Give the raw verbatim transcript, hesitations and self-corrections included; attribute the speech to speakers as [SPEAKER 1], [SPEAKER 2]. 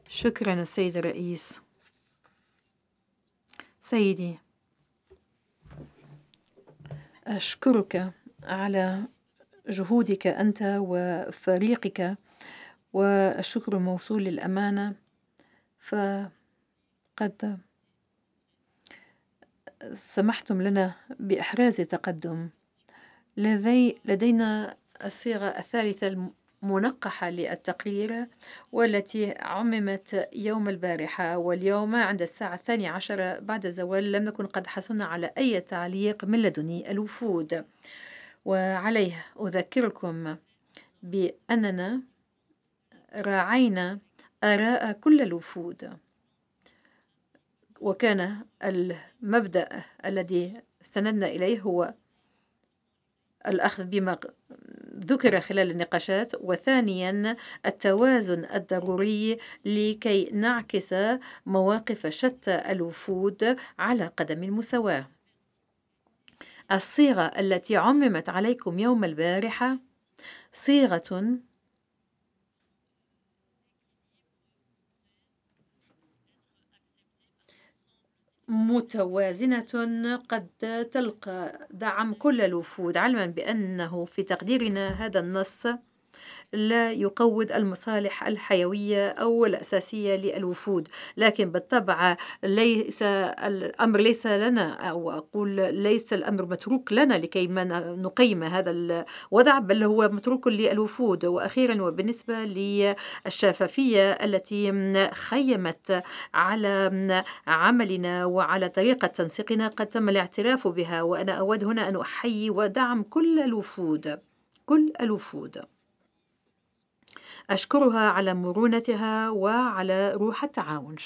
[SPEAKER 1] شكرا السيد الرئيس. سيدي، أشكرك على جهودك أنت وفريقك، والشكر موصول للأمانة، فقد سمحتم لنا بإحراز تقدم. لدي لدينا الصيغة الثالثة المنقحة للتقرير، والتي عممت يوم البارحة، واليوم عند الساعة الثانية عشرة بعد الزوال لم نكن قد حصلنا على أي تعليق من لدن الوفود. وعليه أذكركم بأننا راعينا آراء كل الوفود، وكان المبدأ الذي استندنا إليه هو الأخذ بما ذكر خلال النقاشات، وثانيا التوازن الضروري لكي نعكس مواقف شتى الوفود على قدم المساواة. الصيغة التي عممت عليكم يوم البارحة صيغة متوازنة قد تلقى دعم كل الوفود، علما بأنه في تقديرنا هذا النص لا يقوض المصالح الحيوية أو الأساسية للوفود، لكن بالطبع ليس الأمر ليس لنا، أو أقول ليس الأمر متروك لنا لكي ما نقيم هذا الوضع، بل هو متروك للوفود. وأخيرا، وبالنسبة للشفافية التي خيمت على عملنا وعلى طريقة تنسيقنا قد تم الاعتراف بها، وأنا أود هنا أن أحيي ودعم كل الوفود كل الوفود أشكرها على مرونتها وعلى روح التعاون.